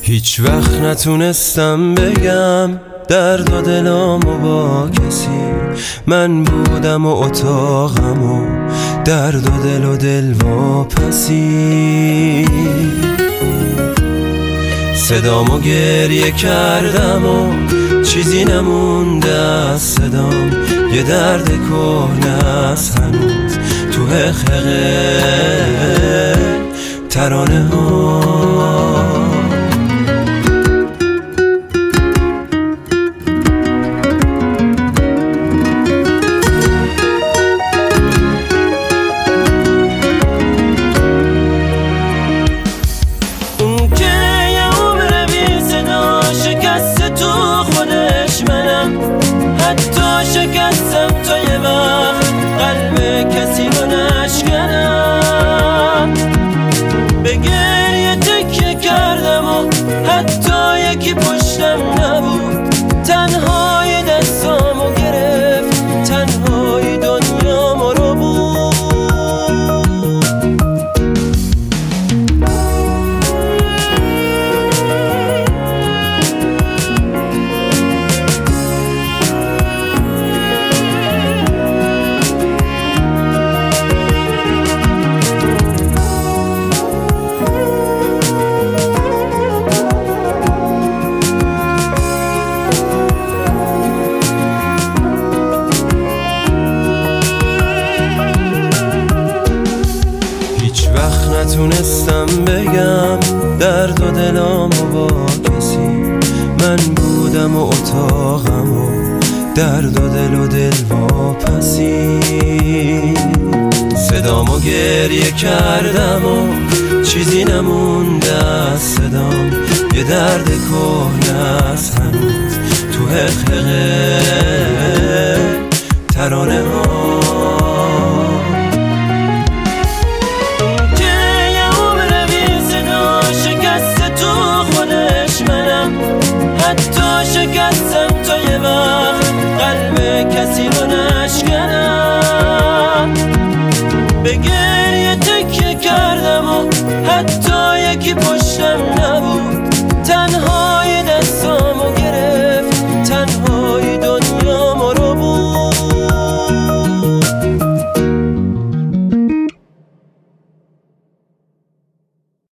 هیچ وقت نتونستم بگم درد و دلامو با کسی. من بودم و اتاقم و درد و دل و دل واپسی. صدامو گریه کردم و چیزی نمونده از صدام. یه درد کهنه است هنوز تو حقیقه ترانه ها. شکستم تا یه وقت قلب کسی رو نشکنم. به گریه تکیه کردم و حتی یکی پشتم نبود. تنهای دستامو گرفت، تنهای دنیامو رو بود. نتونستم بگم درد و دلامو با کسی. من بودم و اتاقم و درد و دل و دل واپسی. صدامو گریه کردم و چیزی نمونده از صدام. یه درد کهنه است هنوز تو حقیقه ترانه ها. حتی شکستم تا یه وقت قلب کسی رو نشکنم. به گریه تکیه کردم و حتی یکی پشت